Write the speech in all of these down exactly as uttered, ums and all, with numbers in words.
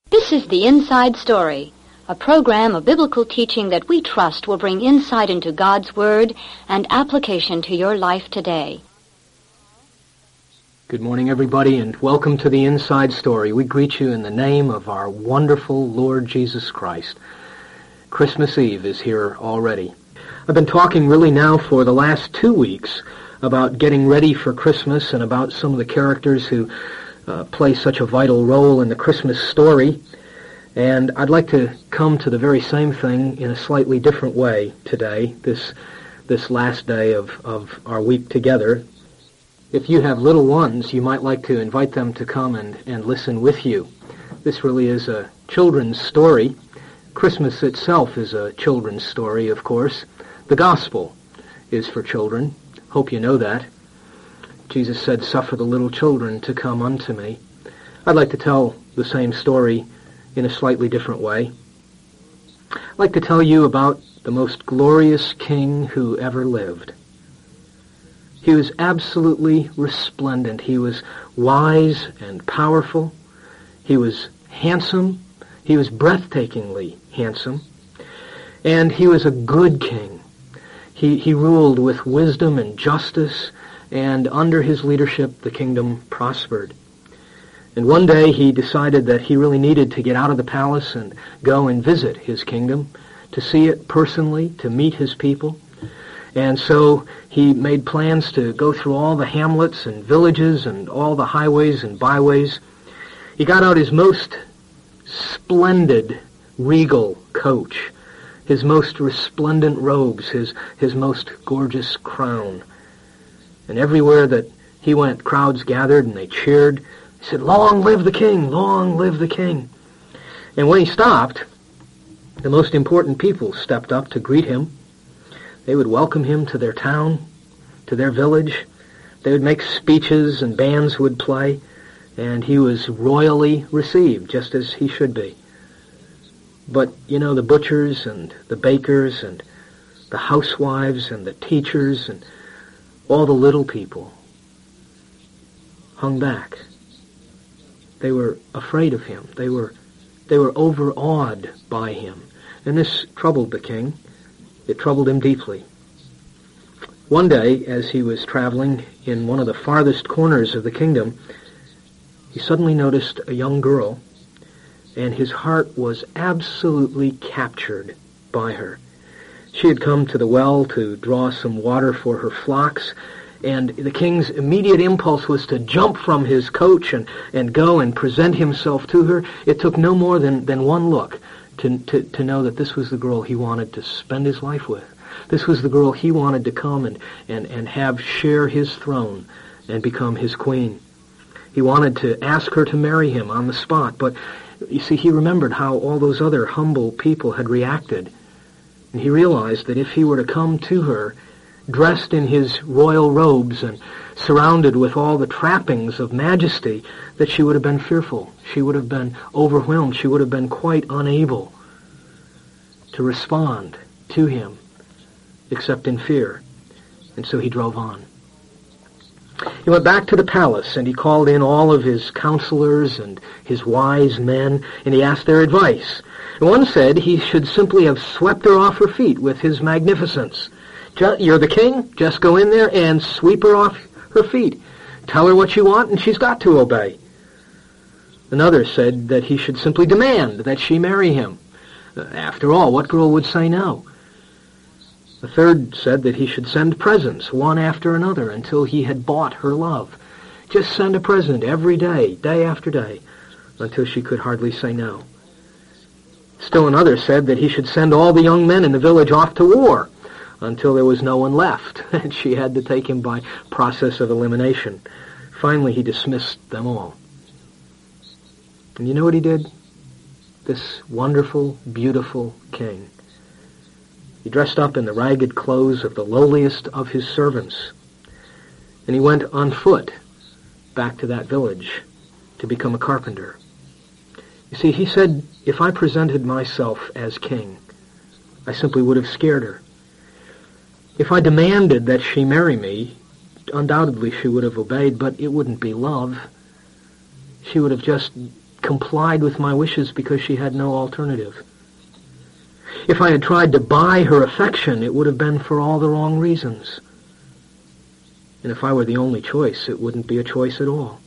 This is The Inside Story, a program of biblical teaching that we trust will bring insight into God's Word and application to your life today. Good morning, everybody, and welcome to The Inside Story. We greet you in the name of our wonderful Lord Jesus Christ. Christmas Eve is here already. I've been talking really now for the last two weeks about getting ready for Christmas and about some of the characters who uh, play such a vital role in the Christmas story. And I'd like to come to the very same thing in a slightly different way today, this this last day of, of our week together. If you have little ones, you might like to invite them to come and, and listen with you. This really is a children's story. Christmas itself is a children's story, of course. The gospel is for children. Hope you know that. Jesus said, "Suffer the little children to come unto me." I'd like to tell the same story in a slightly different way. I'd like to tell you about the most glorious king who ever lived. He was absolutely resplendent. He was wise and powerful. He was handsome. He was breathtakingly handsome. And he was a good king. He, he ruled with wisdom and justice, and under his leadership the kingdom prospered. And one day he decided that he really needed to get out of the palace and go and visit his kingdom, to see it personally, to meet his people. And so he made plans to go through all the hamlets and villages and all the highways and byways. He got out his most splendid regal coach, his most resplendent robes, his, his most gorgeous crown. And everywhere that he went, crowds gathered and they cheered. He said, "Long live the king! Long live the king!" And when he stopped, the most important people stepped up to greet him. They would welcome him to their town, to their village. They would make speeches and bands would play, and he was royally received, just as he should be. But, you know, the butchers and the bakers and the housewives and the teachers and all the little people hung back. They were afraid of him. They were, they were overawed by him. And this troubled the king. It troubled him deeply. One day, as he was traveling in one of the farthest corners of the kingdom, he suddenly noticed a young girl, and his heart was absolutely captured by her. She had come to the well to draw some water for her flocks, and the king's immediate impulse was to jump from his coach and, and go and present himself to her. It took no more than, than one look To, to, to know that this was the girl he wanted to spend his life with. This was the girl he wanted to come and, and, and have share his throne and become his queen. He wanted to ask her to marry him on the spot, but you see, he remembered how all those other humble people had reacted. And he realized that if he were to come to her, dressed in his royal robes and surrounded with all the trappings of majesty, that she would have been fearful. She would have been overwhelmed. She would have been quite unable to respond to him, except in fear. And so he drove on. He went back to the palace, and he called in all of his counselors and his wise men, and he asked their advice. And one said he should simply have swept her off her feet with his magnificence. You're the king, just go in there and sweep her off her feet. Tell her what you want, and she's got to obey. Another said that he should simply demand that she marry him. After all, what girl would say no? A third said that he should send presents, one after another, until he had bought her love. Just send a present every day, day after day, until she could hardly say no. Still another said that he should send all the young men in the village off to war, until there was no one left, and she had to take him by process of elimination. Finally, he dismissed them all. And you know what he did? This wonderful, beautiful king. He dressed up in the ragged clothes of the lowliest of his servants, and he went on foot back to that village to become a carpenter. You see, he said, if I presented myself as king, I simply would have scared her. If I demanded that she marry me, undoubtedly she would have obeyed, but it wouldn't be love. She would have just complied with my wishes because she had no alternative. If I had tried to buy her affection, it would have been for all the wrong reasons. And if I were the only choice, it wouldn't be a choice at all.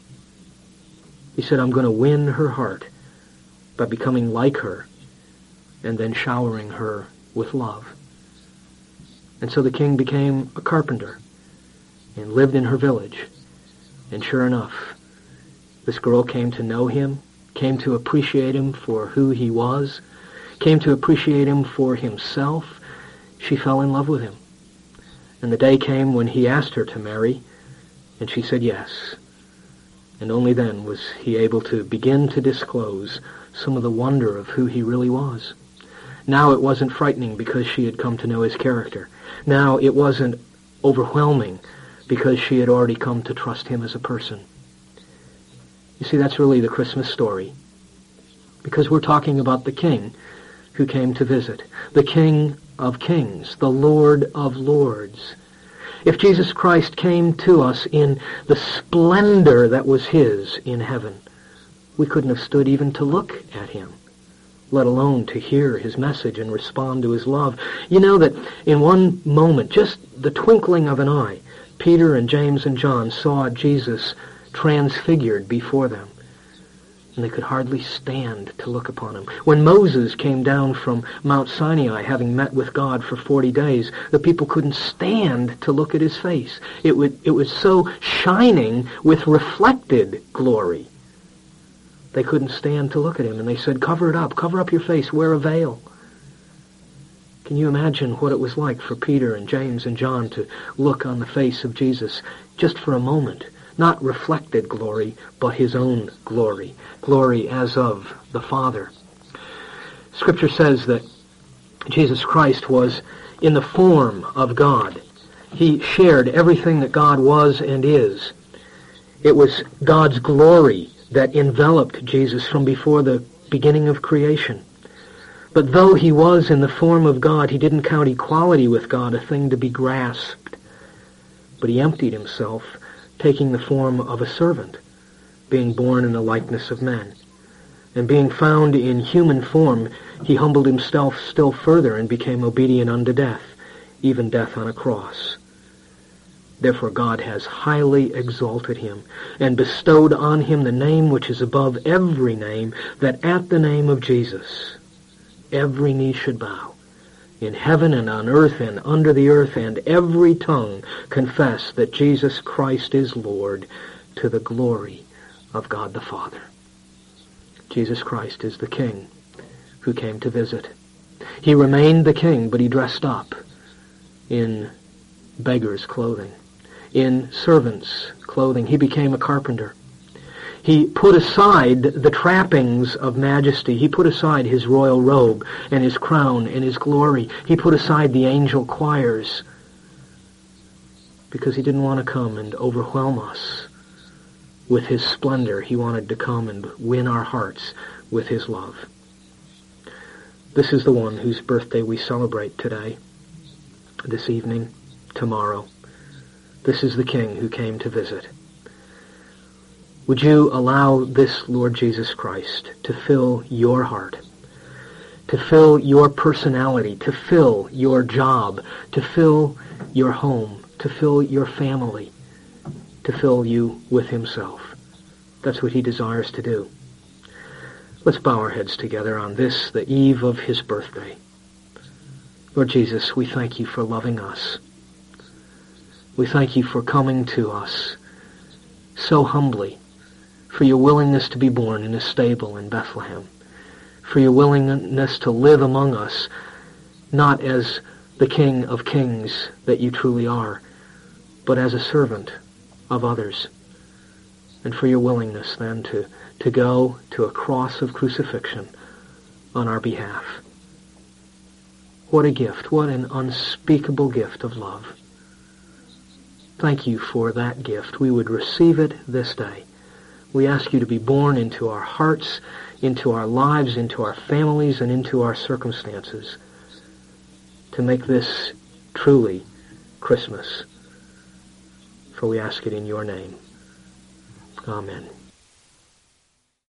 He said, I'm going to win her heart by becoming like her and then showering her with love. And so the king became a carpenter and lived in her village. And sure enough, this girl came to know him, came to appreciate him for who he was, came to appreciate him for himself. She fell in love with him. And the day came when he asked her to marry, and she said yes. And only then was he able to begin to disclose some of the wonder of who he really was. Now it wasn't frightening because she had come to know his character. Now it wasn't overwhelming because she had already come to trust him as a person. You see, that's really the Christmas story. Because we're talking about the King who came to visit. The King of Kings, the Lord of Lords. If Jesus Christ came to us in the splendor that was his in heaven, we couldn't have stood even to look at him, let alone to hear his message and respond to his love. You know that in one moment, just the twinkling of an eye, Peter and James and John saw Jesus transfigured before them, and they could hardly stand to look upon him. When Moses came down from Mount Sinai, having met with God for forty days, the people couldn't stand to look at his face. It would, it was so shining with reflected glory. They couldn't stand to look at him, and they said, cover it up, cover up your face, wear a veil. Can you imagine what it was like for Peter and James and John to look on the face of Jesus just for a moment? Not reflected glory, but his own glory. Glory as of the Father. Scripture says that Jesus Christ was in the form of God. He shared everything that God was and is. It was God's glory that enveloped Jesus from before the beginning of creation. But though he was in the form of God, he didn't count equality with God a thing to be grasped. But he emptied himself, taking the form of a servant, being born in the likeness of men. And being found in human form, he humbled himself still further and became obedient unto death, even death on a cross. Therefore God has highly exalted him, and bestowed on him the name which is above every name, that at the name of Jesus every knee should bow, in heaven and on earth and under the earth, and every tongue confess that Jesus Christ is Lord, to the glory of God the Father. Jesus Christ is the King who came to visit. He remained the King, but he dressed up in beggar's clothing, in servant's clothing. He became a carpenter. He put aside the trappings of majesty. He put aside his royal robe and his crown and his glory. He put aside the angel choirs because he didn't want to come and overwhelm us with his splendor. He wanted to come and win our hearts with his love. This is the one whose birthday we celebrate today, this evening, tomorrow. This is the King who came to visit. Would you allow this Lord Jesus Christ to fill your heart, to fill your personality, to fill your job, to fill your home, to fill your family, to fill you with himself? That's what he desires to do. Let's bow our heads together on this, the eve of his birthday. Lord Jesus, we thank you for loving us. We thank you for coming to us so humbly, for your willingness to be born in a stable in Bethlehem, for your willingness to live among us, not as the King of Kings that you truly are, but as a servant of others, and for your willingness then to, to go to a cross of crucifixion on our behalf. What a gift, what an unspeakable gift of love. Thank you for that gift. We would receive it this day. We ask you to be born into our hearts, into our lives, into our families, and into our circumstances, to make this truly Christmas. For we ask it in your name. Amen.